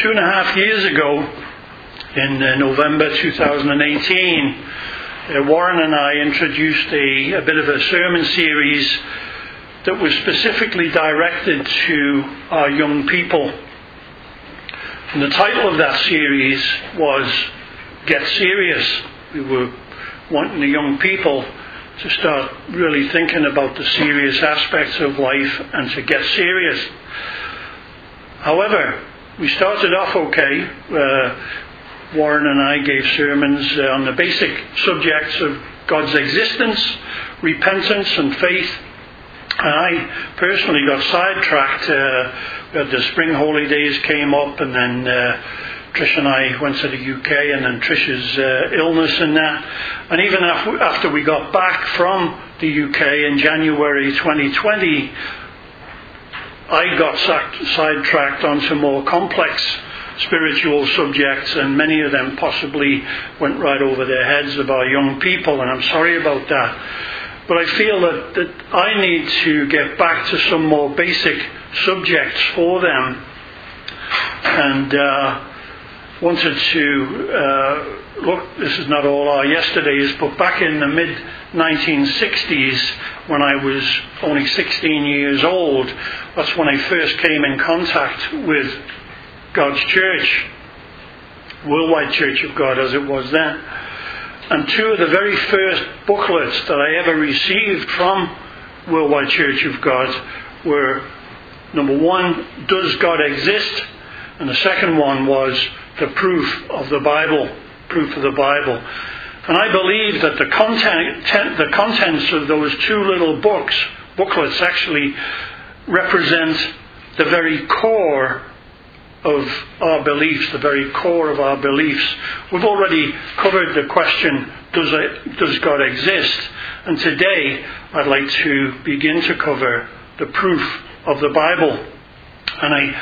2.5 years ago, in November 2018, Warren and I introduced a bit of a sermon series that was specifically directed to our young people. And the title of that series was Get Serious. We were wanting the young people to start really thinking about the serious aspects of life and to get serious. However, we started off okay. Warren and I gave sermons on the basic subjects of God's existence, repentance and faith. And I personally got sidetracked. The spring holidays came up, and then Trish and I went to the UK, and then Trish's illness and that. And even after we got back from the UK in January 2020, I got sidetracked onto more complex spiritual subjects, and many of them possibly went right over their heads of our young people, and I'm sorry about that. But I feel that I need to get back to some more basic subjects for them, and wanted to look, this is not all our yesterdays, but back in the mid-1960s, when I was only 16 years old, that's when I first came in contact with God's Church, Worldwide Church of God as it was then. And two of the very first booklets that I ever received from Worldwide Church of God were, number one, Does God Exist? And the second one was The Proof of the Bible. Proof of the Bible. And I believe that the contents of those two little booklets actually represent the very core of our beliefs, the very core of our beliefs. We've already covered the question, does God exist? And today I'd like to begin to cover the proof of the Bible. And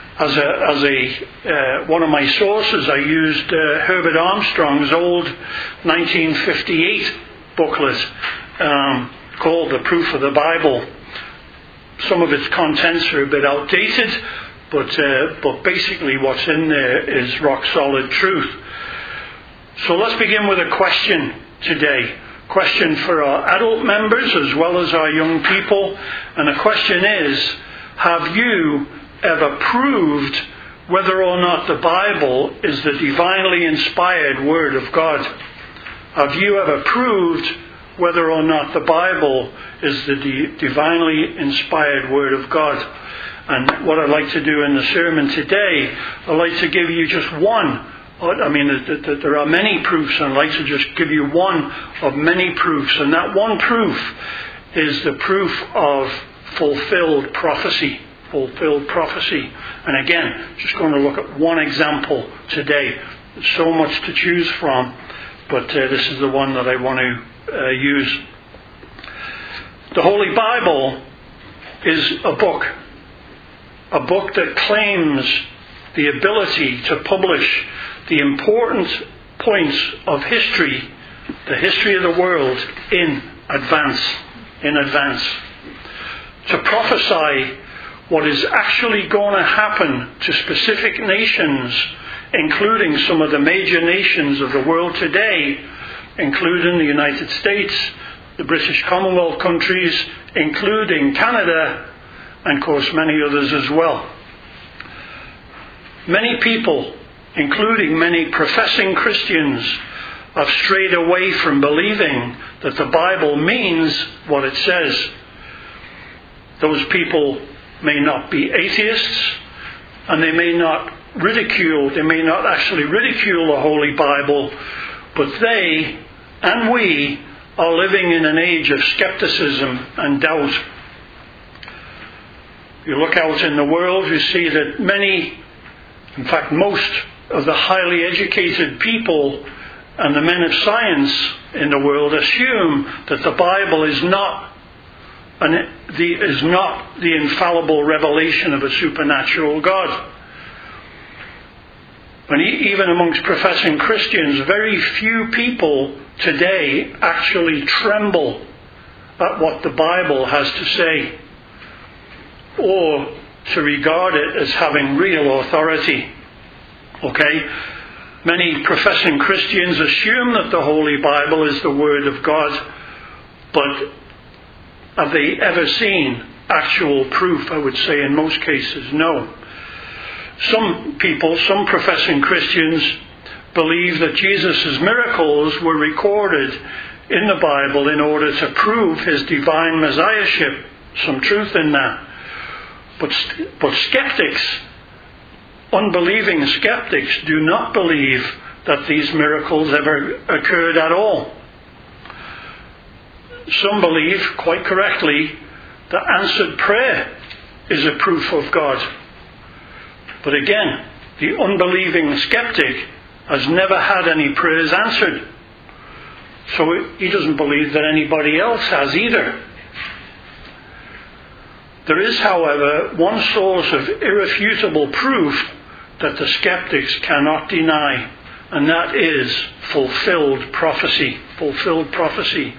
as one of my sources, I used Herbert Armstrong's old 1958 booklet called The Proof of the Bible. Some of its contents are a bit outdated, but basically what's in there is rock solid truth. So let's begin with a question today. Question for our adult members as well as our young people. And the question is, have you ever proved whether or not the Bible is the divinely inspired Word of God? Have you ever proved whether or not the Bible is the divinely inspired Word of God? And what I'd like to do in the sermon today, I'd like to give you just one. I mean, there are many proofs, and I'd like to just give you one of many proofs. And that one proof is the proof of fulfilled prophecy. Fulfilled prophecy. And again, just going to look at one example today. There's so much to choose from, but this is the one that I want to use. The Holy Bible is a book that claims the ability to publish the important points of history, the history of the world, in advance. To prophesy what is actually going to happen to specific nations, including some of the major nations of the world today, including the United States, the British Commonwealth countries, including Canada, and of course many others as well. Many people, including many professing Christians, have strayed away from believing that the Bible means what it says. Those people may not be atheists, and they may not actually ridicule the Holy Bible, but they and we are living in an age of skepticism and doubt. You look out in the world, you see that many, in fact most of the highly educated people and the men of science in the world assume that the Bible is not the infallible revelation of a supernatural God. And even amongst professing Christians, very few people today actually tremble at what the Bible has to say, or to regard it as having real authority. Okay? Many professing Christians assume that the Holy Bible is the Word of God, but have they ever seen actual proof? I would say in most cases, no. Some people, some professing Christians, believe that Jesus' miracles were recorded in the Bible in order to prove his divine messiahship. Some truth in that. But skeptics, unbelieving skeptics, do not believe that these miracles ever occurred at all. Some believe, quite correctly, that answered prayer is a proof of God. But again, the unbelieving skeptic has never had any prayers answered. So he doesn't believe that anybody else has either. There is, however, one source of irrefutable proof that the skeptics cannot deny, and that is fulfilled prophecy. Fulfilled prophecy.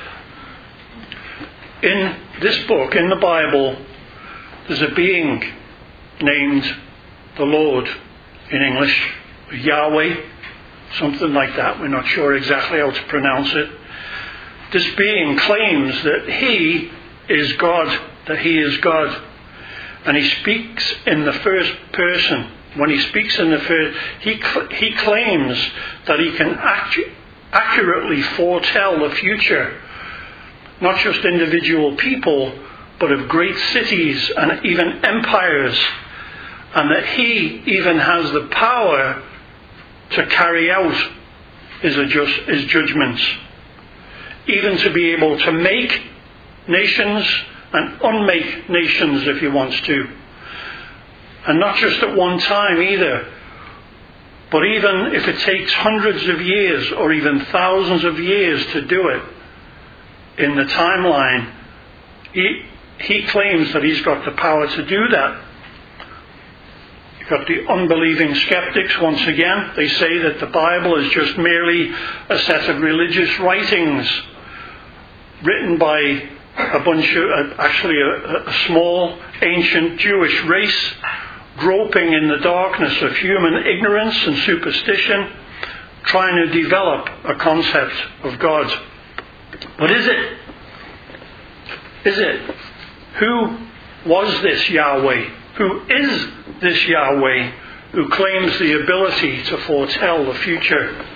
In this book, in the Bible, there's a being named the Lord, in English, Yahweh, something like that. We're not sure exactly how to pronounce it. This being claims that he is God, that he is God. And he speaks in the first person. When he speaks in the first, he claims that he can accurately foretell the future, not just individual people, but of great cities and even empires, and that he even has the power to carry out his judgments, even to be able to make nations and unmake nations if he wants to. And not just at one time either, but even if it takes hundreds of years or even thousands of years to do it in the timeline, he claims that he's got the power to do that. You've got the unbelieving skeptics once again. They say that the Bible is just merely a set of religious writings written by a small ancient Jewish race groping in the darkness of human ignorance and superstition, trying to develop a concept of God. But is it? Is it? Who was this Yahweh? Who is this Yahweh who claims the ability to foretell the future?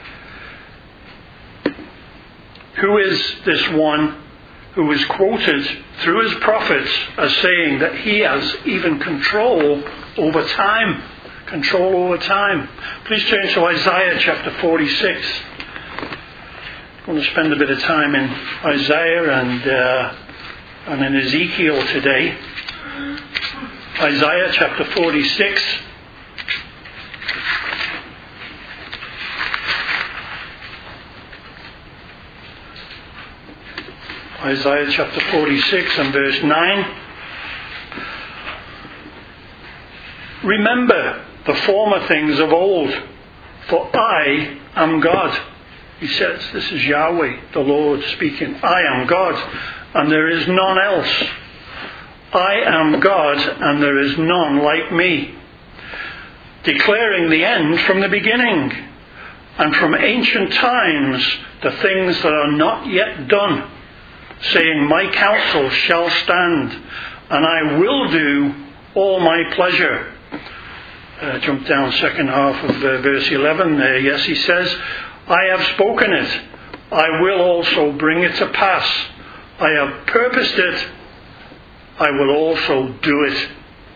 Who is this one who is quoted through his prophets as saying that he has even control over time? Control over time. Please turn to Isaiah chapter 46. I'm going to spend a bit of time in Isaiah and in Ezekiel today. Isaiah chapter 46. Isaiah chapter 46 and verse 9. Remember the former things of old, for I am God. He says, this is Yahweh, the Lord speaking. I am God, and there is none else. I am God, and there is none like me. Declaring the end from the beginning, and from ancient times the things that are not yet done, saying, my counsel shall stand, and I will do all my pleasure. Jump down second half of verse 11 there. Yes, he says, I have spoken it, I will also bring it to pass. I have purposed it, I will also do it.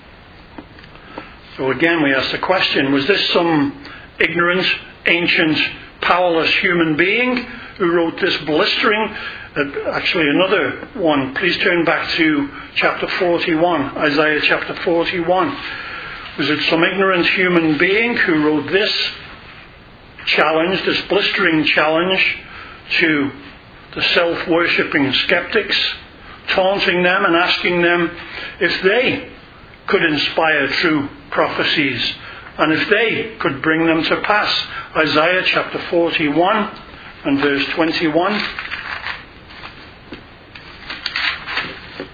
So again we ask the question, was this some ignorant, ancient, powerless human being who wrote this blistering? Actually another one. Please turn back to chapter 41, Isaiah chapter 41. Was it some ignorant human being who wrote this challenge, this blistering challenge to the self-worshipping skeptics, taunting them and asking them if they could inspire true prophecies and if they could bring them to pass? Isaiah chapter 41 and verse 21.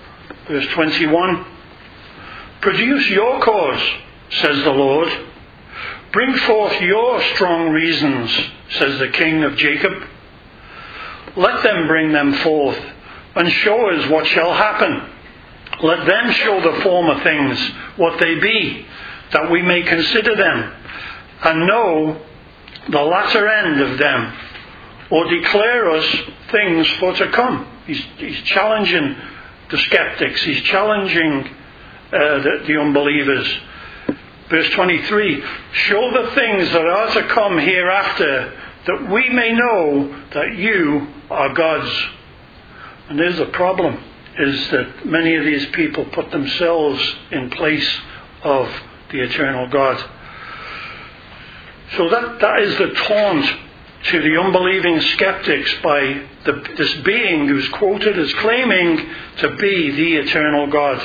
Verse 21. Produce your cause, says the Lord. Bring forth your strong reasons, says the King of Jacob. Let them bring them forth, and show us what shall happen. Let them show the former things what they be, that we may consider them, and know the latter end of them, or declare us things for to come. He's challenging the skeptics. He's challenging the unbelievers. Verse 23, show the things that are to come hereafter, that we may know that you are God's. And there's the problem, is that many of these people put themselves in place of the eternal God. So that is the taunt to the unbelieving skeptics by this being who's quoted as claiming to be the eternal God.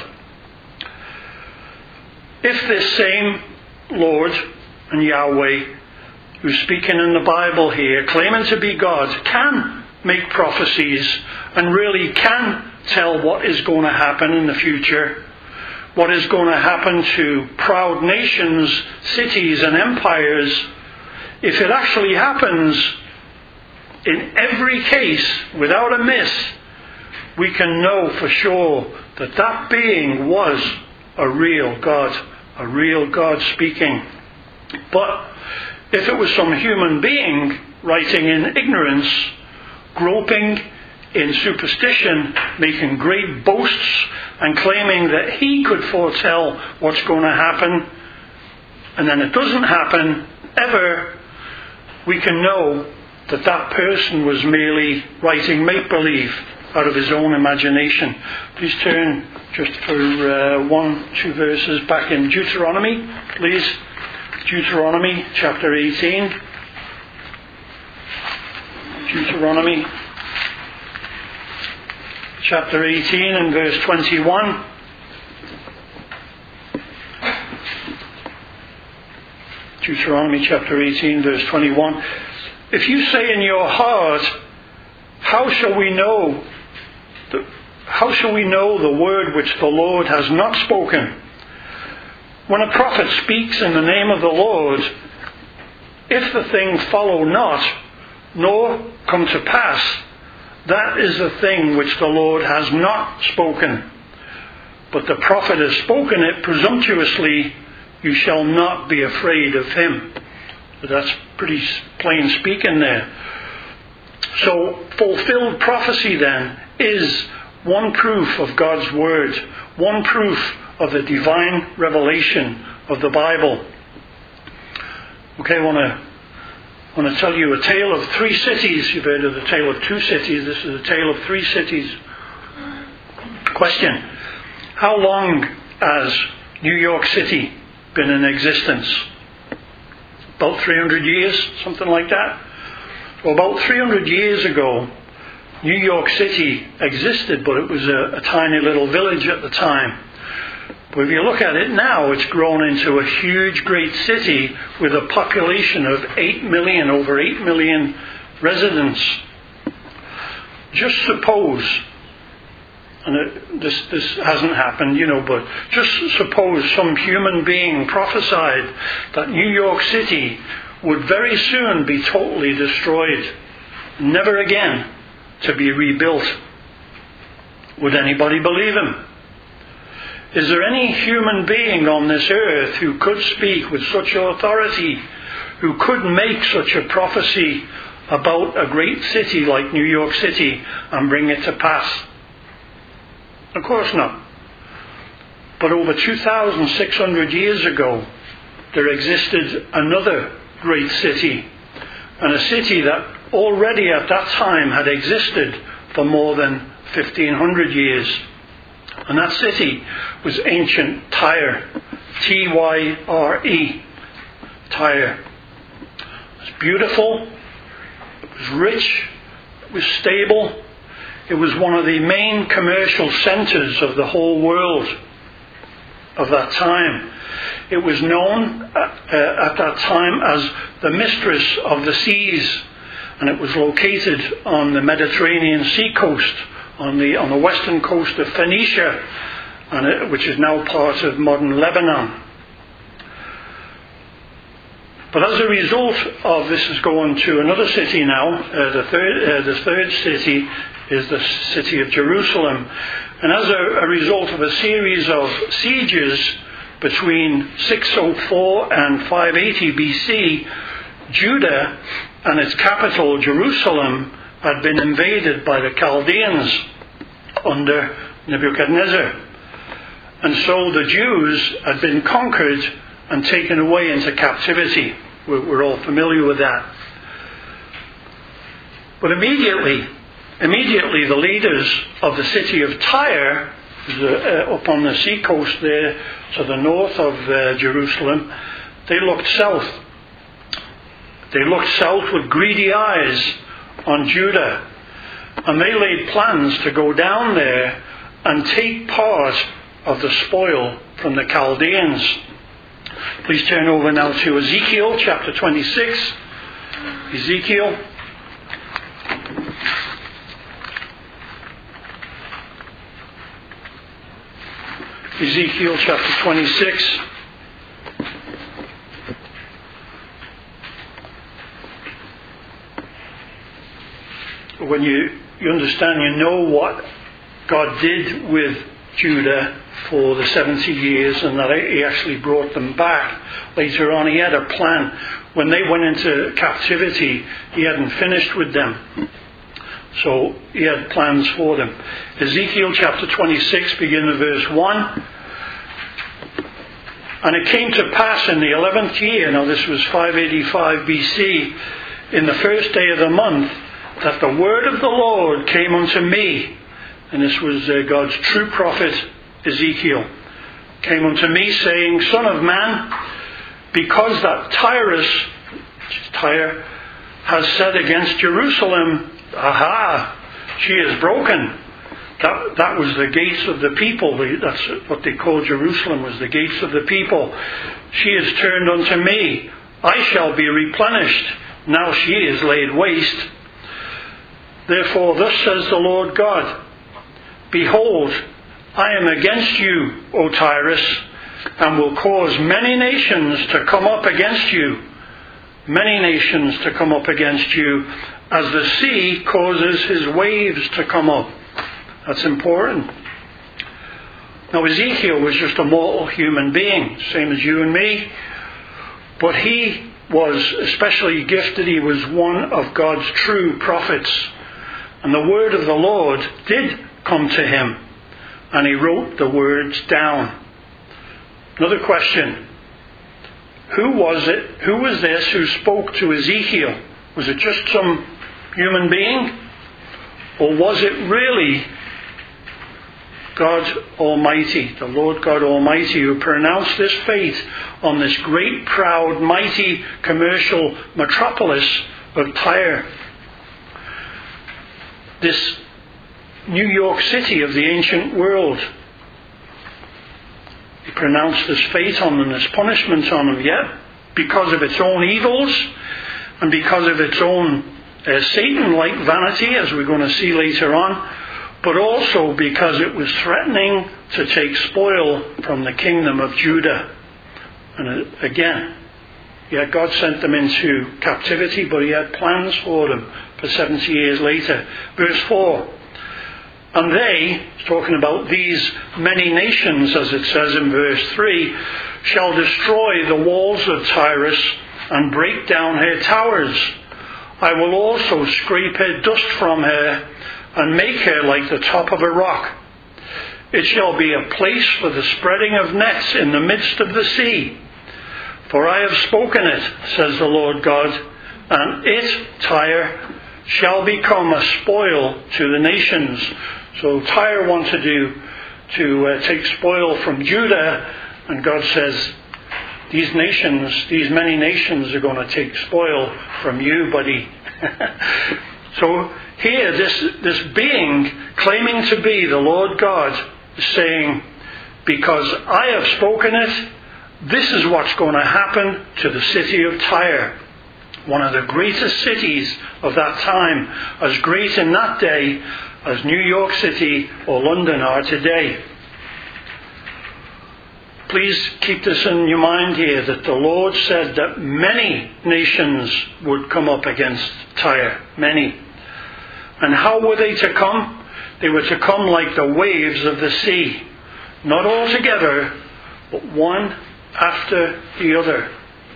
If this same Lord and Yahweh, who's speaking in the Bible here, claiming to be God, can make prophecies and really can tell what is going to happen in the future, what is going to happen to proud nations, cities and empires, if it actually happens in every case without a miss, we can know for sure that that being was a real God speaking. But if it was some human being writing in ignorance, groping in superstition, making great boasts and claiming that he could foretell what's going to happen, and then it doesn't happen ever, we can know that that person was merely writing make-believe out of his own imagination. Please turn just for 1-2 verses back in Deuteronomy, please. Deuteronomy chapter 18. Deuteronomy chapter 18 and verse 21. Deuteronomy chapter 18 verse 21. If you say in your heart, how shall we know the word which the Lord has not spoken? When a prophet speaks in the name of the Lord, if the thing follow not, nor come to pass, that is the thing which the Lord has not spoken. But the prophet has spoken it presumptuously, you shall not be afraid of him. That's pretty plain speaking there. So fulfilled prophecy then is one proof of God's word, one proof of the divine revelation of the Bible. Okay, I want to tell you a tale of 3 cities. You've heard of the tale of 2 cities. This is a tale of 3 cities. Question: how long has New York City been in existence? About 300 years, something like that. So about 300 years ago, New York City existed, but it was a tiny little village at the time. But if you look at it now, it's grown into a huge, great city with a population of 8 million, over 8 million residents. Just suppose, and this hasn't happened, but just suppose some human being prophesied that New York City would very soon be totally destroyed, never again to be rebuilt. Would anybody believe him? Is there any human being on this earth who could speak with such authority, who could make such a prophecy about a great city like New York City and bring it to pass? Of course not. But over 2,600 years ago, there existed another great city, and a city that already at that time had existed for more than 1,500 years. And that city was ancient Tyre. Tyre. Tyre. It was beautiful. It was rich. It was stable. It was one of the main commercial centres of the whole world of that time. It was known at that time as the mistress of the seas, and it was located on the Mediterranean sea coast, on the western coast of Phoenicia, which is now part of modern Lebanon. But as a result of this is going to another city now, the third city is the city of Jerusalem. And as a result of a series of sieges between 604 and 580 BC, Judah and its capital, Jerusalem, had been invaded by the Chaldeans under Nebuchadnezzar. And so the Jews had been conquered and taken away into captivity. We're all familiar with that. But immediately the leaders of the city of Tyre, up on the seacoast there to the north of Jerusalem, they looked south. They looked south with greedy eyes on Judah. And they laid plans to go down there and take part of the spoil from the Chaldeans. Please turn over now to Ezekiel chapter 26. Ezekiel. Ezekiel chapter 26. When you understand, you know what God did with Judah for the 70 years, and that he actually brought them back. Later on, he had a plan. When they went into captivity, he hadn't finished with them. So he had plans for them. Ezekiel chapter 26, beginning of verse 1. And it came to pass in the 11th year, now this was 585 BC, in the first day of the month, that the word of the Lord came unto me. And this was God's true prophet Ezekiel. Came unto me, saying, Son of man, because that Tyre has said against Jerusalem, Aha, she is broken. That was the gates of the people. That's what they called Jerusalem, was the gates of the people. She is turned unto me. I shall be replenished. Now she is laid waste. Therefore thus says the Lord God, Behold, I am against you, O Tyrus, and will cause many nations to come up against you. Many nations to come up against you, as the sea causes his waves to come up. That's important. Now Ezekiel was just a mortal human being, same as you and me. But he was especially gifted. He was one of God's true prophets. And the word of the Lord did come to him. And he wrote the words down. Another question. Who was it? Who was this who spoke to Ezekiel? Was it just some human being? Or was it really God Almighty, the Lord God Almighty, who pronounced this fate on this great, proud, mighty commercial metropolis of Tyre? This New York City of the ancient world. He pronounced this fate on them, this punishment on them, yet because of its own evils and because of its own Satan-like vanity, as we're going to see later on, but also because it was threatening to take spoil from the kingdom of Judah. And again, yeah, God sent them into captivity, but he had plans for them for 70 years later. Verse 4. And they, talking about these many nations, as it says in verse 3, shall destroy the walls of Tyrus and break down her towers. I will also scrape her dust from her and make her like the top of a rock. It shall be a place for the spreading of nets in the midst of the sea. For I have spoken it, says the Lord God, and it, Tyre, shall become a spoil to the nations. So Tyre wanted to take spoil from Judah, and God says, these many nations are going to take spoil from you, buddy. So here, this being claiming to be the Lord God is saying, because I have spoken it, this is what's going to happen to the city of Tyre. One of the greatest cities of that time, as great in that day as New York City or London are today. please keep this in your mind here, that the Lord said that many nations would come up against Tyre. Many. And how were they to come? They were to come like the waves of the sea. Not all together, but one after the other.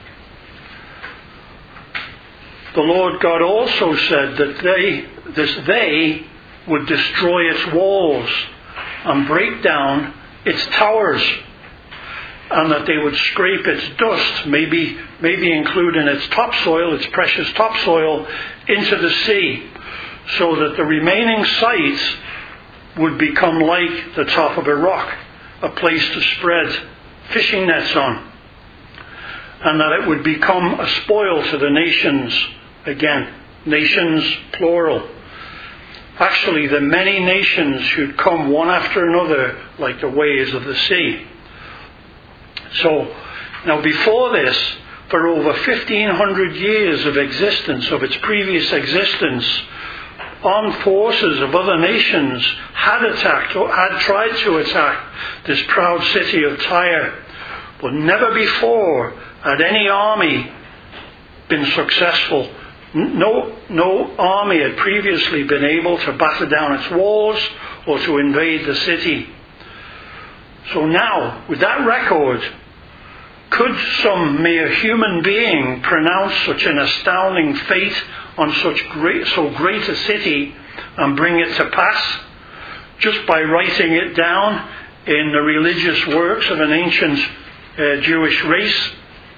The Lord God also said that they would destroy its walls and break down its towers, and that they would scrape its dust, maybe including its topsoil, its precious topsoil, into the sea, so that the remaining sites would become like the top of a rock, a place to spread fishing nets on, and that it would become a spoil to the nations. Again, nations plural. Actually, the many nations should come one after another like the waves of the sea. So, now before this, for over 1,500 years of existence, of its previous existence, armed forces of other nations had attacked or had tried to attack this proud city of Tyre. But never before had any army been successful. No army had previously been able to batter down its walls or to invade the city. So now, with that record, could some mere human being pronounce such an astounding fate on so great a city and bring it to pass just by writing it down in the religious works of an ancient Jewish race?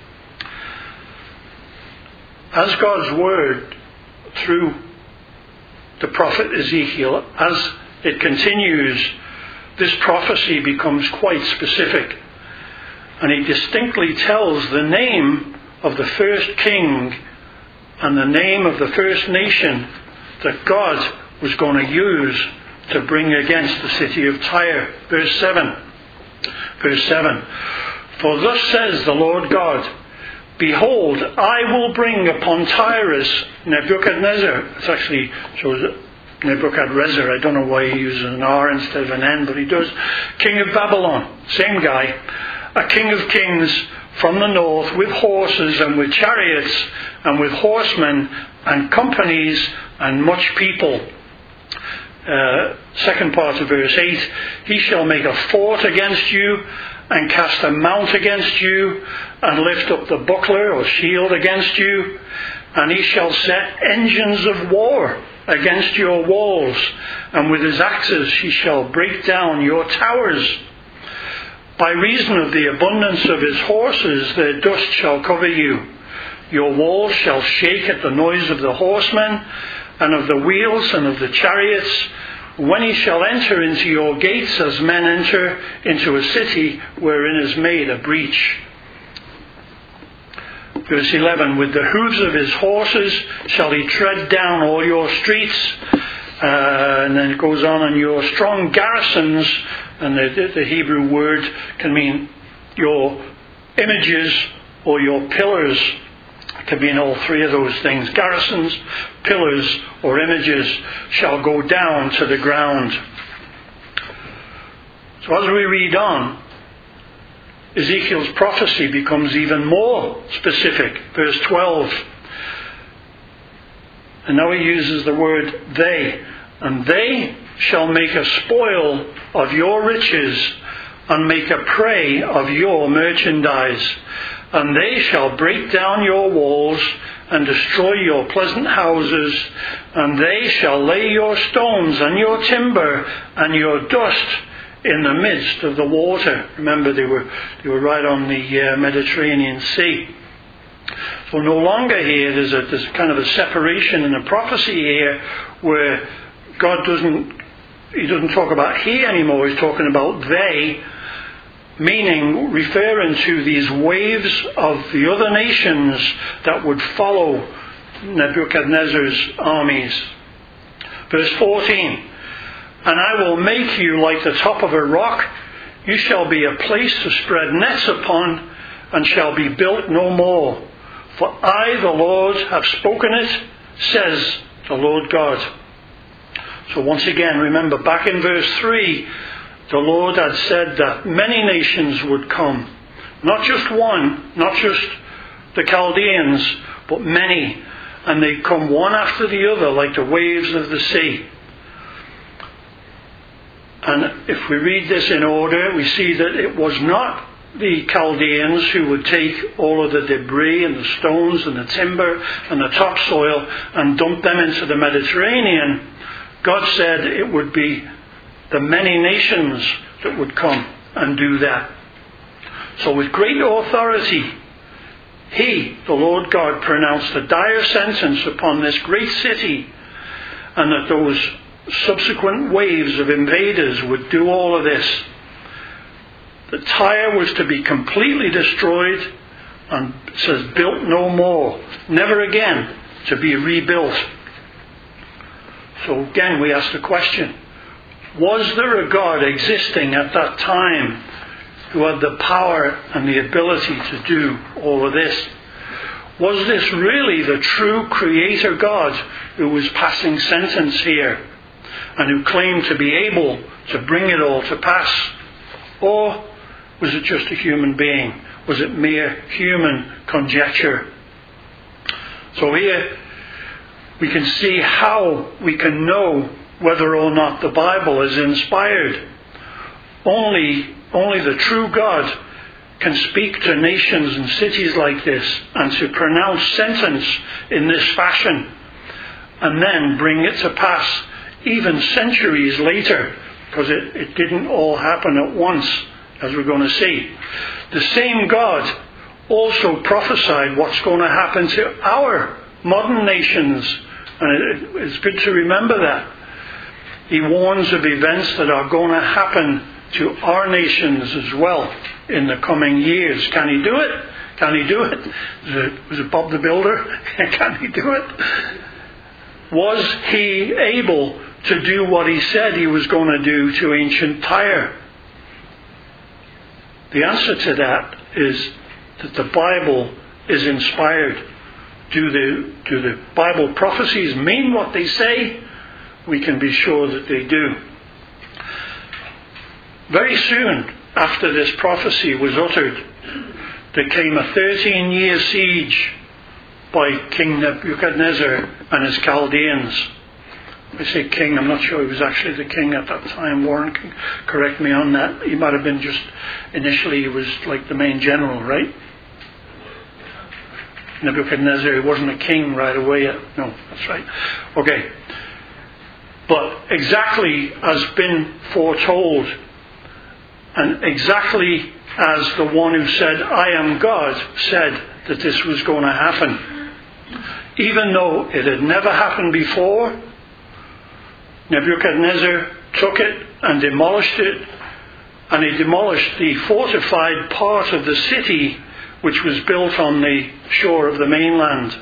As God's word through the prophet Ezekiel, as it continues, this prophecy becomes quite specific. And he distinctly tells the name of the first king and the name of the first nation that God was going to use to bring against the city of Tyre. Verse 7. For thus says the Lord God, behold, I will bring upon Tyrus Nebuchadnezzar. It actually shows Nebuchadnezzar. I don't know why he uses an R instead of an N, but he does. King of Babylon, same guy. A king of kings from the north, with horses and with chariots and with horsemen and companies and much people. Second part of verse 8. He shall make a fort against you, and cast a mount against you, and lift up the buckler or shield against you, and he shall set engines of war against your walls, and with his axes he shall break down your towers. By reason of the abundance of his horses, their dust shall cover you. Your walls shall shake at the noise of the horsemen, and of the wheels, and of the chariots, when he shall enter into your gates as men enter into a city wherein is made a breach. Verse 11, with the hooves of his horses shall he tread down all your streets. And then it goes on, and your strong garrisons, and the Hebrew word can mean your images or your pillars. It can mean all three of those things. Garrisons, pillars, or images shall go down to the ground. So as we read on, Ezekiel's prophecy becomes even more specific. Verse 12. And now he uses the word they. And they shall make a spoil of your riches, and make a prey of your merchandise. And they shall break down your walls, and destroy your pleasant houses. And they shall lay your stones, and your timber, and your dust in the midst of the water. Remember, they were right on the Mediterranean Sea. So no longer here, there's kind of a separation in the prophecy here, where God doesn't talk about he anymore. He's talking about they, meaning referring to these waves of the other nations that would follow Nebuchadnezzar's armies. Verse 14. And I will make you like the top of a rock. You shall be a place to spread nets upon, and shall be built no more. For I, the Lord, have spoken it, says the Lord God. So once again, remember, back in verse 3, the Lord had said that many nations would come. Not just one, not just the Chaldeans, but many. And they'd come one after the other like the waves of the sea. And if we read this in order, we see that it was not the Chaldeans who would take all of the debris and the stones and the timber and the topsoil and dump them into the Mediterranean. God said it would be the many nations that would come and do that. So with great authority, He, the Lord God, pronounced a dire sentence upon this great city, and that those subsequent waves of invaders would do all of this. That Tyre was to be completely destroyed, and it says built no more, never again to be rebuilt. So again we ask the question, was there a God existing at that time who had the power and the ability to do all of this? Was this really the true Creator God who was passing sentence here and who claimed to be able to bring it all to pass? Or was it just a human being? Was it mere human conjecture? So here we can see how we can know whether or not the Bible is inspired. Only the true God can speak to nations and cities like this and to pronounce sentence in this fashion and then bring it to pass even centuries later, because it didn't all happen at once, as we're going to see. The same God also prophesied what's going to happen to our modern nations, and it's good to remember that. He warns of events that are going to happen to our nations as well in the coming years. Can he do it? Can he do it? Was it Bob the Builder? Can he do it? Was he able to do what he said he was going to do to ancient Tyre? The answer to that is that the Bible is inspired. Do the Bible prophecies mean what they say? We can be sure that they do. Very soon after this prophecy was uttered, there came a 13-year siege by King Nebuchadnezzar and his Chaldeans. I say king, I'm not sure he was actually the king at that time. Warren can correct me on that. He might have been just, initially he was like the main general, right? Nebuchadnezzar, he wasn't a king right away. No, that's right. Okay. But exactly as been foretold, and exactly as the one who said, I am God, said that this was going to happen. Even though it had never happened before, Nebuchadnezzar took it and demolished it, and he demolished the fortified part of the city which was built on the shore of the mainland.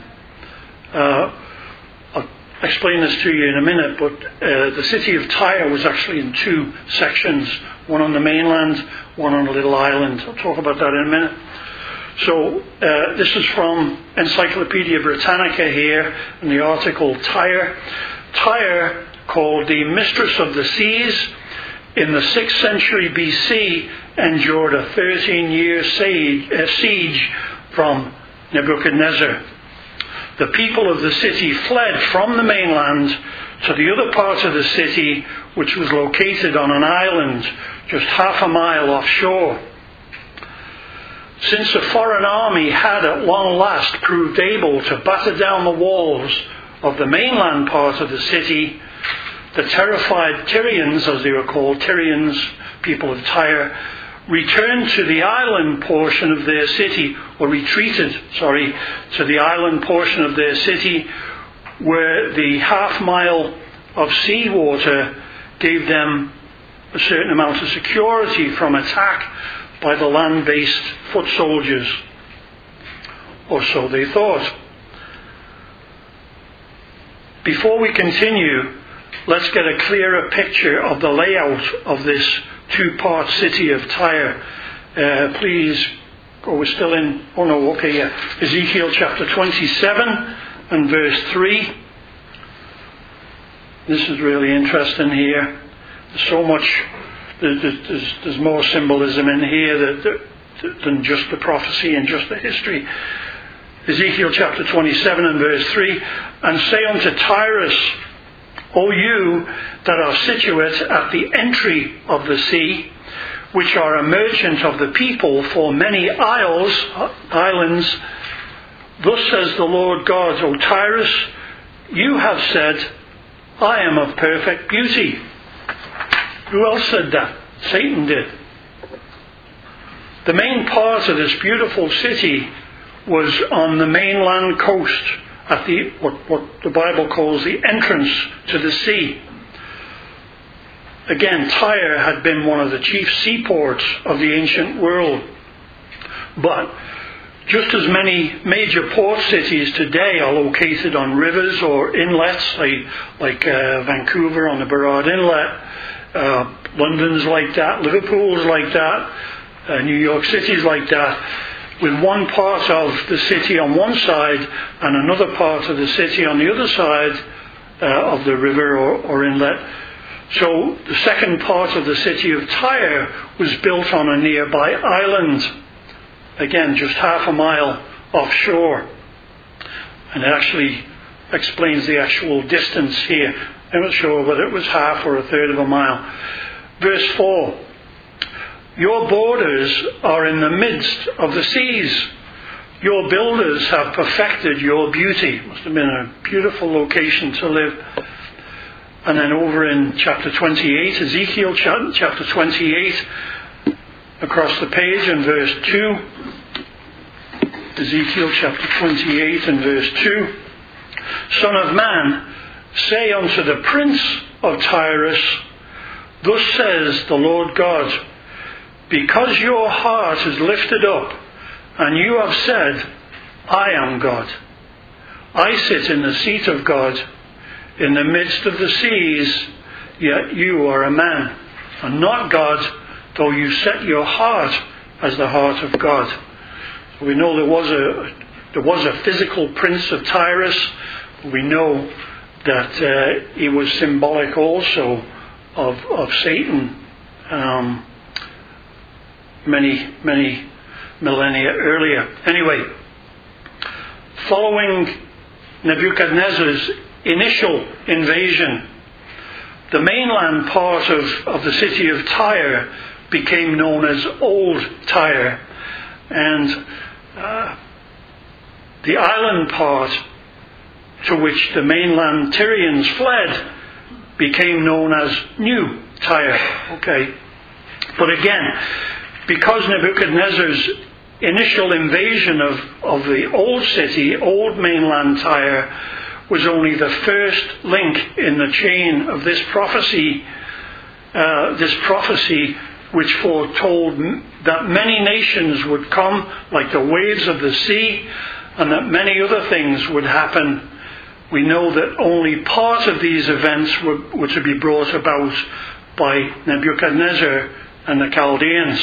I'll explain this to you in a minute, but the city of Tyre was actually in two sections, one on the mainland, one on a little island. I'll talk about that in a minute. So this is from Encyclopedia Britannica here, in the article Tyre. Tyre, called the Mistress of the Seas, in the 6th century BC, endured a 13-year siege from Nebuchadnezzar. The people of the city fled from the mainland to the other part of the city, which was located on an island just half a mile offshore. Since a foreign army had at long last proved able to batter down the walls of the mainland part of the city, the terrified Tyrians, as they were called, Tyrians, people of Tyre, returned to the island portion of their city, or retreated, to the island portion of their city, where the half mile of seawater gave them a certain amount of security from attack by the land-based foot soldiers. Or so they thought. Before we continue, let's get a clearer picture of the layout of this two-part city of Tyre. Please, we're still in, Ezekiel chapter 27 and verse 3. This is really interesting here. There's so much there's more symbolism in here than just the prophecy and just the history. Ezekiel chapter 27 and verse 3, and say unto Tyrus, O you that are situate at the entry of the sea, which are a merchant of the people for many islands, thus says the Lord God, O Tyrus, you have said, I am of perfect beauty. Who else said that? Satan did. The main part of this beautiful city was on the mainland coast at what the Bible calls the entrance to the sea. Again, Tyre had been one of the chief seaports of the ancient world. But just as many major port cities today are located on rivers or inlets, like Vancouver on the Burrard Inlet, London's like that, Liverpool's like that, New York City's like that, with one part of the city on one side and another part of the city on the other side of the river or inlet. So the second part of the city of Tyre was built on a nearby island, again just half a mile offshore. And it actually explains the actual distance here. I'm not sure whether it was half or a third of a mile. Verse 4, your borders are in the midst of the seas. Your builders have perfected your beauty. Must have been a beautiful location to live. And then over in chapter 28, Ezekiel chapter 28, across the page in verse 2, Ezekiel chapter 28 and verse 2, Son of man, say unto the prince of Tyrus, thus says the Lord God, because your heart is lifted up, and you have said, I am God. I sit in the seat of God, in the midst of the seas, yet you are a man, and not God, though you set your heart as the heart of God. So we know there was a physical prince of Tyrus. We know that he was symbolic also of Satan many millennia earlier. Anyway, following Nebuchadnezzar's initial invasion, the mainland part of the city of Tyre became known as Old Tyre, and the island part to which the mainland Tyrians fled became known as New Tyre. Okay, but again, because Nebuchadnezzar's initial invasion of the old city, old mainland Tyre, was only the first link in the chain of this prophecy which foretold that many nations would come like the waves of the sea, and that many other things would happen. We know that only part of these events were to be brought about by Nebuchadnezzar and the Chaldeans.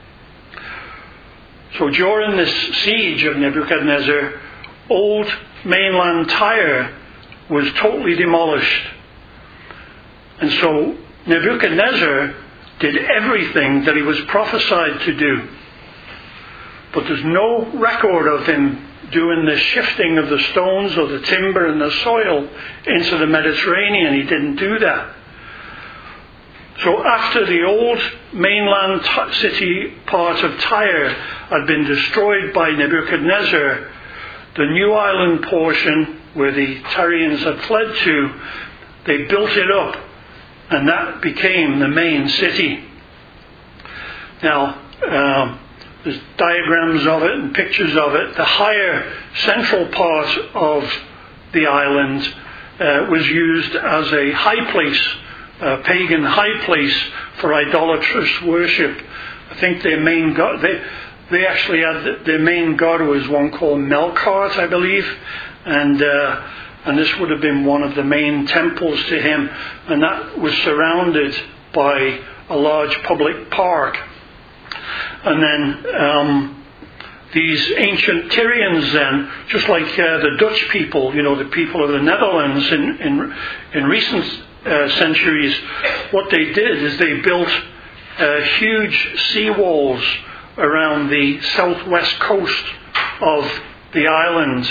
So during this siege of Nebuchadnezzar, old mainland Tyre was totally demolished. And so Nebuchadnezzar did everything that he was prophesied to do. But there's no record of him doing the shifting of the stones or the timber and the soil into the Mediterranean. He didn't do that. So after the old mainland city part of Tyre had been destroyed by Nebuchadnezzar, the new island portion where the Tyrians had fled to, they built it up, and that became the main city. Now, there's diagrams of it and pictures of it. The higher central part of the island was used as a high place, a pagan high place for idolatrous worship. I think their main god, they actually had their main god was one called Melkart, I believe, and this would have been one of the main temples to him, and that was surrounded by a large public park. And then these ancient Tyrians then, just like the Dutch people, the people of the Netherlands in recent centuries, what they did is they built huge seawalls around the southwest coast of the island,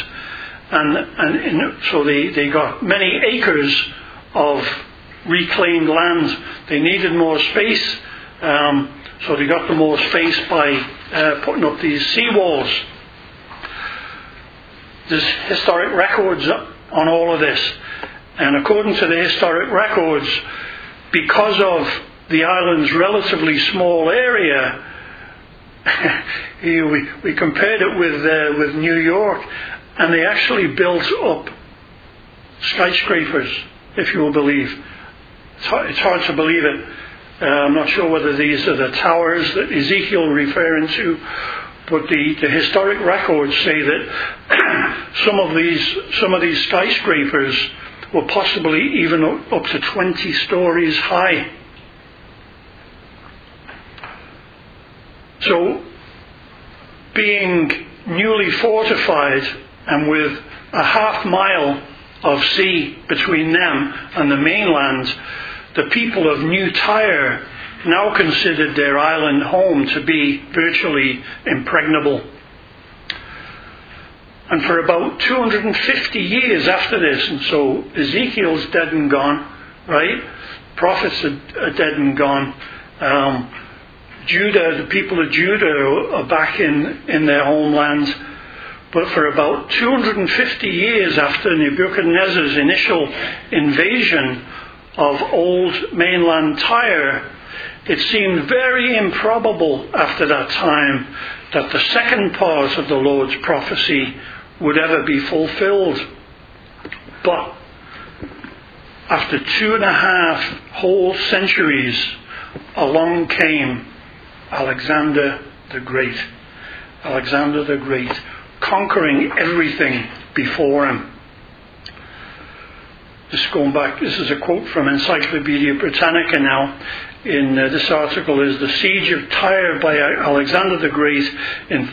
so they got many acres of reclaimed land. They needed more space, so they got the more space by putting up these seawalls. There's historic records on all of this, and according to the historic records, because of the island's relatively small area, we compared it with New York, and they actually built up skyscrapers, if you will believe. It's hard to believe it. I'm not sure whether these are the towers that Ezekiel referring to, but the historic records say that some of these skyscrapers were possibly even up to 20 stories high. So, being newly fortified and with a half mile of sea between them and the mainland, the people of New Tyre now considered their island home to be virtually impregnable. And for about 250 years after this, and so Ezekiel's dead and gone, right? Prophets are dead and gone. Judah, the people of Judah are back in their homeland. But for about 250 years after Nebuchadnezzar's initial invasion of old mainland Tyre, it seemed very improbable after that time that the second part of the Lord's prophecy would ever be fulfilled. But after 2.5 whole centuries, along came Alexander the Great. Alexander the Great, conquering everything before him. Just going back, this is a quote from Encyclopedia Britannica now. In this article is the Siege of Tyre by Alexander the Great in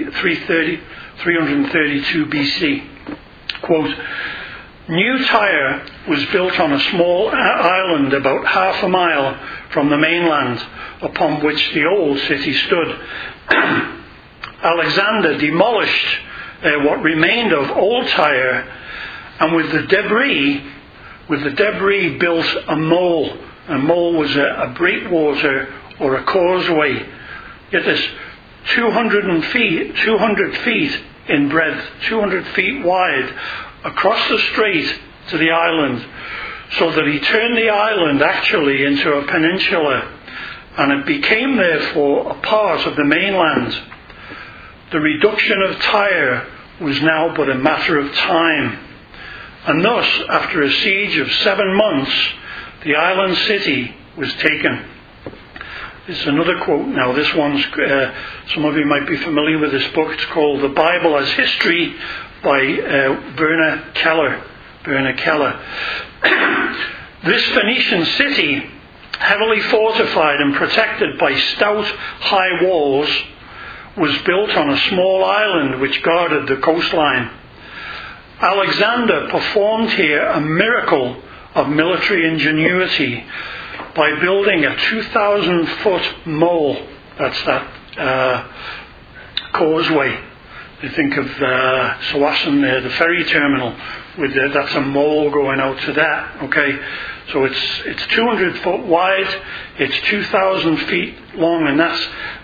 332 BC. Quote, New Tyre was built on a small island about half a mile from the mainland upon which the old city stood. Alexander demolished what remained of old Tyre, and with the debris built a mole. A mole was a breakwater or a causeway. Get this, 200 feet in breadth, 200 feet wide, across the strait to the island, so that he turned the island actually into a peninsula, and it became therefore a part of the mainland. The reduction of Tyre was now but a matter of time, and thus, after a siege of 7 months, the island city was taken. This is another quote now. This one's, some of you might be familiar with this book. It's called The Bible as History by Werner Keller. This Phoenician city, heavily fortified and protected by stout high walls, was built on a small island which guarded the coastline. Alexander performed here a miracle of military ingenuity by building a 2,000-foot mole. That's that causeway. You think of Sawasan there, the ferry terminal, that's a mole going out to that. Okay, so it's 200 foot wide, it's 2,000 feet long, and that's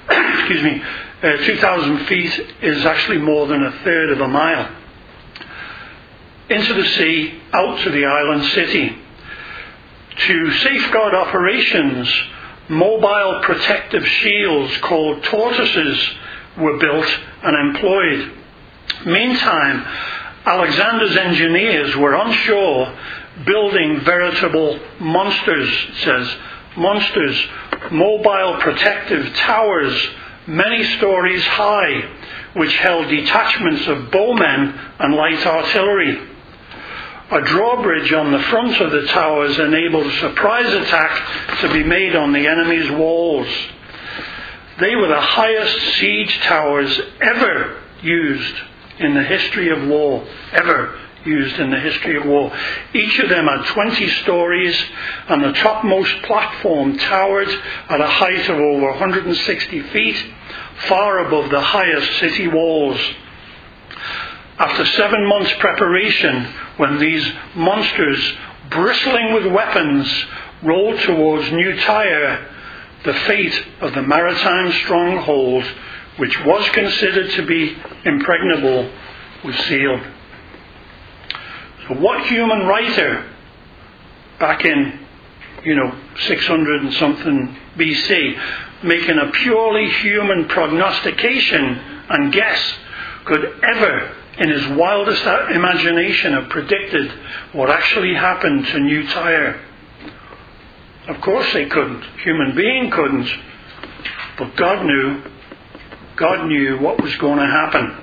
2,000 feet is actually more than a third of a mile. Into the sea, out to the island city. To safeguard operations, mobile protective shields called tortoises were built and employed. Meantime, Alexander's engineers were on shore building veritable monsters, it says, monsters, mobile protective towers, many stories high, which held detachments of bowmen and light artillery. A drawbridge on the front of the towers enabled a surprise attack to be made on the enemy's walls. They were the highest siege towers ever used in the history of war, ever used in the history of war. Each of them had 20 stories, and the topmost platform towered at a height of over 160 feet, far above the highest city walls. After 7 months' preparation, when these monsters, bristling with weapons, rolled towards New Tyre, the fate of the maritime stronghold, which was considered to be impregnable, was sealed. So what human writer back in 600 and something BC, making a purely human prognostication and guess, could ever in his wildest imagination have predicted what actually happened to New Tyre? Of course they couldn't. Human being couldn't. But God knew. God knew what was going to happen.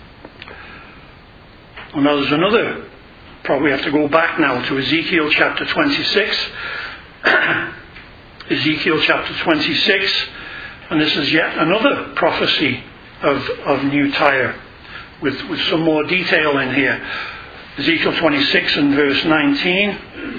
And there's another, probably have to go back now to Ezekiel chapter 26. Ezekiel chapter 26. And this is yet another prophecy of New Tyre, with some more detail in here. Ezekiel 26 and verse 19.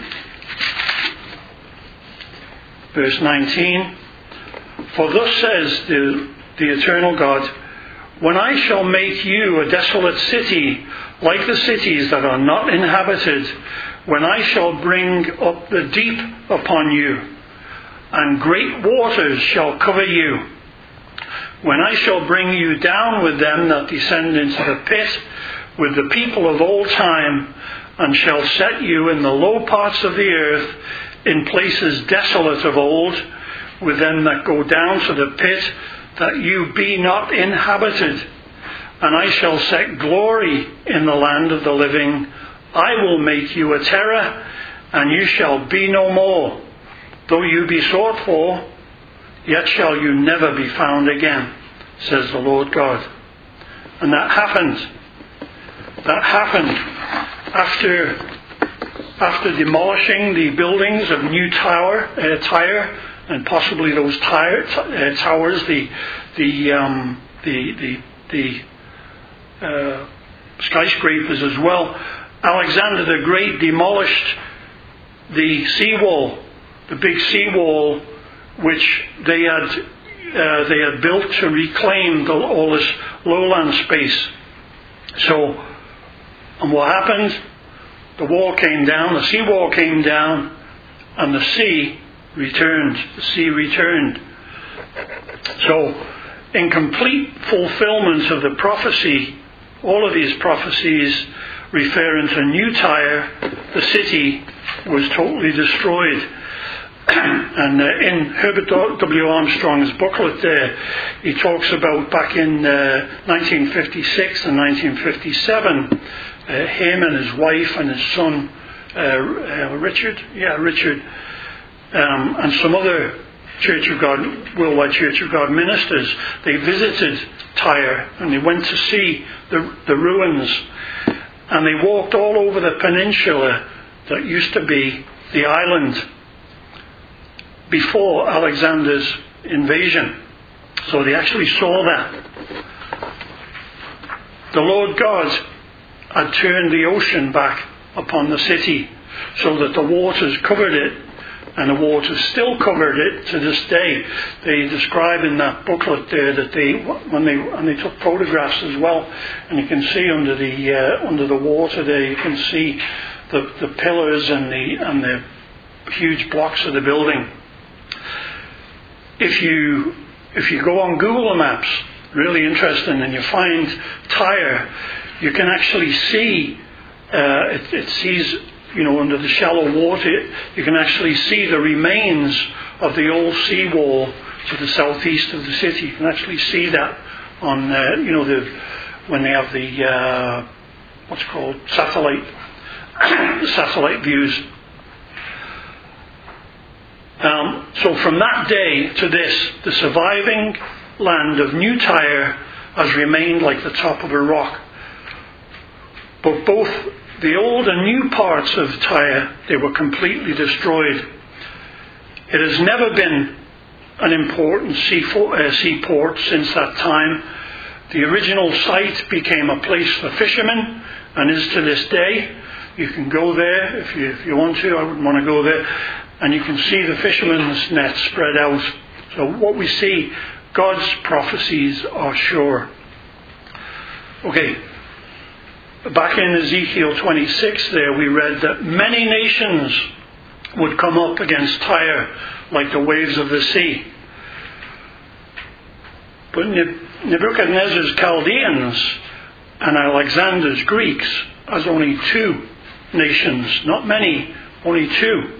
Verse 19. For thus says the eternal God, when I shall make you a desolate city, like the cities that are not inhabited, when I shall bring up the deep upon you, and great waters shall cover you, when I shall bring you down with them that descend into the pit, with the people of old time, and shall set you in the low parts of the earth, in places desolate of old, with them that go down to the pit, that you be not inhabited. And I shall set glory in the land of the living. I will make you a terror, and you shall be no more. Though you be sought for, yet shall you never be found again, says the Lord God. And that happened. That happened after demolishing the buildings of New Tyre, and possibly those towers, the skyscrapers as well. Alexander the Great demolished the seawall, the big seawall, which they had built to reclaim all this lowland space. So, and what happened? The wall came down, the seawall came down, and the sea returned. The sea returned. So, in complete fulfillment of the prophecy, all of these prophecies referring to New Tyre, the city was totally destroyed. And in Herbert W. Armstrong's booklet there, he talks about back in 1956 and 1957, him and his wife and his son, Richard, and some other Church of God, Worldwide Church of God ministers, they visited Tyre and they went to see the ruins, and they walked all over the peninsula that used to be the island before Alexander's invasion. So they actually saw that. The Lord God had turned the ocean back upon the city so that the waters covered it, and the waters still covered it to this day. They describe in that booklet there that they took photographs as well, and you can see under the water there, you can see the pillars and the huge blocks of the building. If you go on Google Maps, really interesting, and you find Tyre, you can actually see it sees, under the shallow water, you can actually see the remains of the old seawall to the southeast of the city. You can actually see that on when they have the what's called satellite views. So from that day to this, the surviving land of New Tyre has remained like the top of a rock. But both the old and new parts of Tyre, they were completely destroyed. It has never been an important seaport since that time. The original site became a place for fishermen and is to this day. You can go there if you want to. I wouldn't want to go there. And you can see the fishermen's nets spread out. So what we see, God's prophecies are sure. Okay. Back in Ezekiel 26 there we read that many nations would come up against Tyre like the waves of the sea. But Nebuchadnezzar's Chaldeans and Alexander's Greeks as only 2 nations, not many, only 2.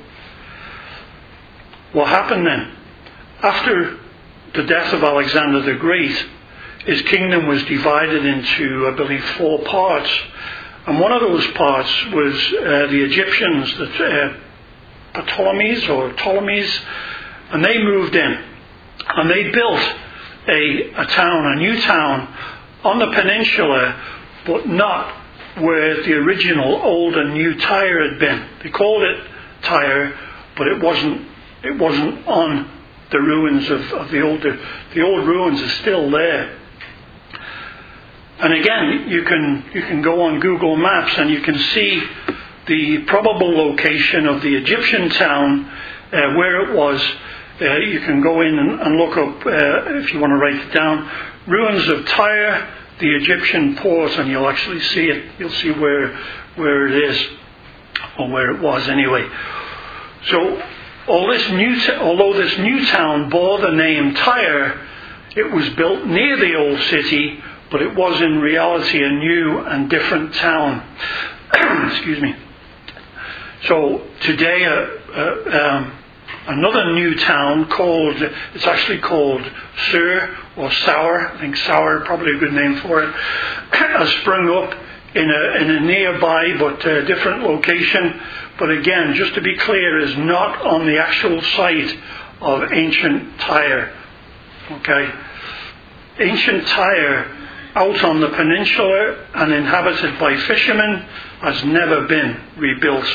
What happened then? After the death of Alexander the Great, his kingdom was divided into, I believe, 4 parts. And one of those parts was the Egyptians, the Ptolemies, and they moved in. And they built a new town on the peninsula, but not where the original old and new Tyre had been. They called it Tyre, but it wasn't on the ruins of the old. The old ruins are still there. And again, you can go on Google Maps and you can see the probable location of the Egyptian town, where it was. You can go in and look up, if you want to write it down, ruins of Tyre, the Egyptian port, and you'll actually see it. You'll see where it is, or where it was anyway. So, although this new town bore the name Tyre, it was built near the old city, but it was in reality a new and different town. Excuse me. So today, another new town it's actually called Sur or Sour. I think Sour, probably a good name for it, has sprung up in a nearby but different location. But again, just to be clear, is not on the actual site of ancient Tyre. Okay? Ancient Tyre, out on the peninsula and inhabited by fishermen, has never been rebuilt.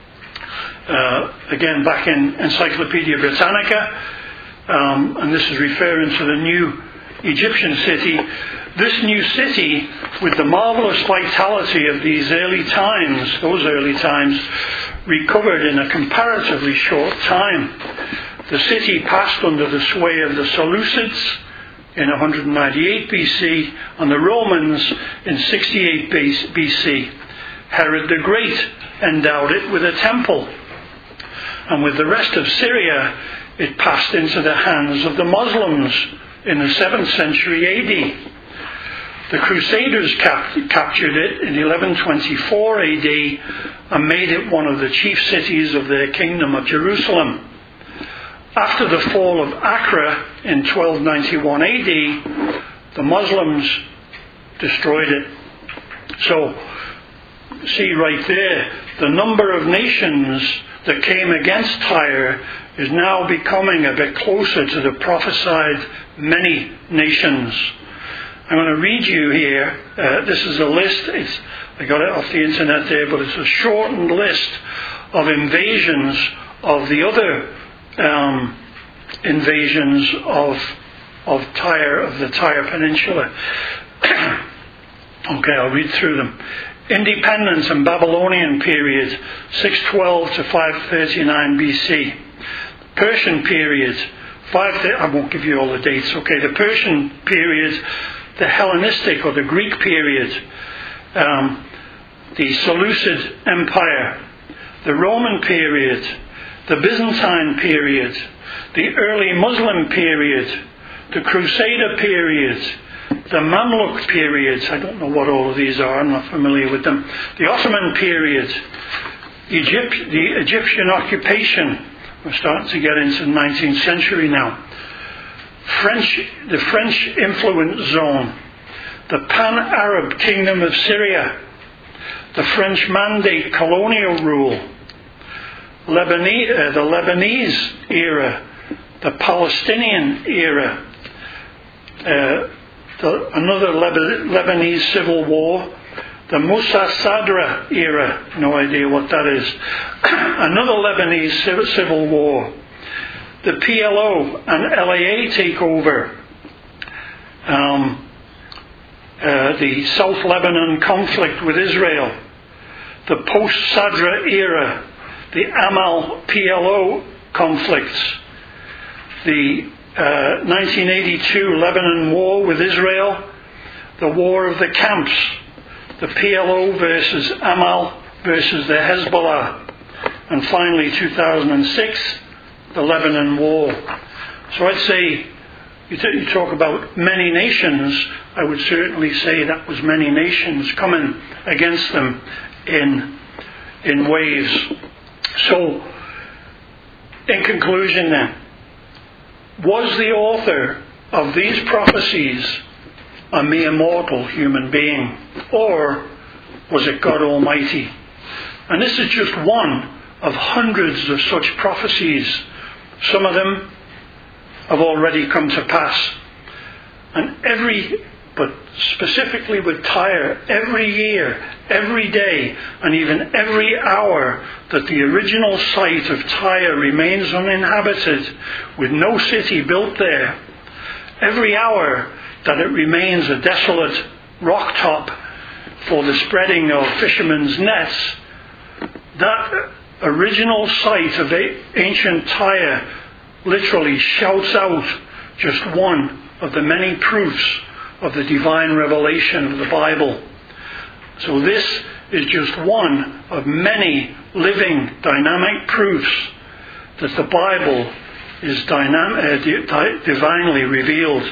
Again, back in Encyclopedia Britannica, and this is referring to the new Egyptian city. This new city, with the marvelous vitality of those early times, recovered in a comparatively short time. The city passed under the sway of the Seleucids in 198 BC and the Romans in 68 BC. Herod the Great endowed it with a temple. And with the rest of Syria, it passed into the hands of the Muslims in the 7th century AD. The Crusaders captured it in 1124 AD and made it one of the chief cities of their kingdom of Jerusalem. After the fall of Acre in 1291 AD, the Muslims destroyed it. So, see right there, the number of nations that came against Tyre is now becoming a bit closer to the prophesied many nations. I'm going to read you here. This is a list. I got it off the internet there, but it's a shortened list of invasions of the other invasions of Tyre, of the Tyre Peninsula. Okay, I'll read through them. Independence and Babylonian period, 612 to 539 BC. Persian period, I won't give you all the dates. Okay, the Persian period, the Hellenistic or the Greek period, the Seleucid Empire, the Roman period, the Byzantine period, the early Muslim period, the Crusader period, the Mamluk period. I don't know what all of these are, I'm not familiar with them. The Ottoman period, the Egyptian occupation. We're starting to get into the 19th century now. The French influence zone, the Pan-Arab Kingdom of Syria, the French Mandate colonial rule, the Lebanese era, the Palestinian era, another Lebanese civil war, the Musa Sadra era, no idea what that is, another Lebanese civil war, the PLO and LAA takeover, the South Lebanon conflict with Israel, the post-Sadr era, the Amal-PLO conflicts, the 1982 Lebanon war with Israel, the war of the camps, the PLO versus Amal versus the Hezbollah, and finally 2006, the Lebanon war. So I'd say, you talk about many nations, I would certainly say that was many nations coming against them in waves. So, in conclusion then, was the author of these prophecies a mere mortal human being, or was it God Almighty? And this is just one of hundreds of such prophecies. Some of them have already come to pass. And but specifically with Tyre, every year, every day, and even every hour that the original site of Tyre remains uninhabited, with no city built there, every hour that it remains a desolate rock top for the spreading of fishermen's nets, that original site of ancient Tyre literally shouts out just one of the many proofs of the divine revelation of the Bible. So this is just one of many living, dynamic proofs that the Bible is divinely revealed.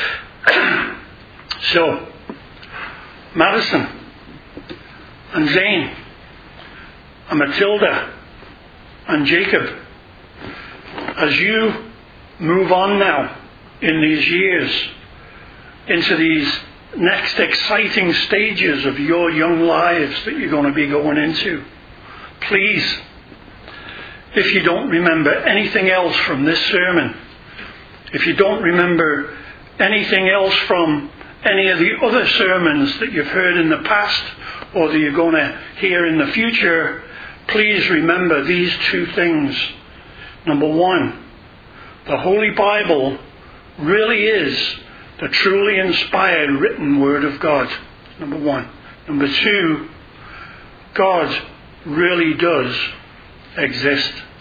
So, Madison and Zane and Matilda and Jacob, as you move on now in these years into these next exciting stages of your young lives that you're going to be going into, please, if you don't remember anything else from this sermon, if you don't remember anything else from any of the other sermons that you've heard in the past or that you're going to hear in the future, please remember these two things. Number one, the Holy Bible really is the truly inspired written Word of God. Number one. Number two, God really does exist.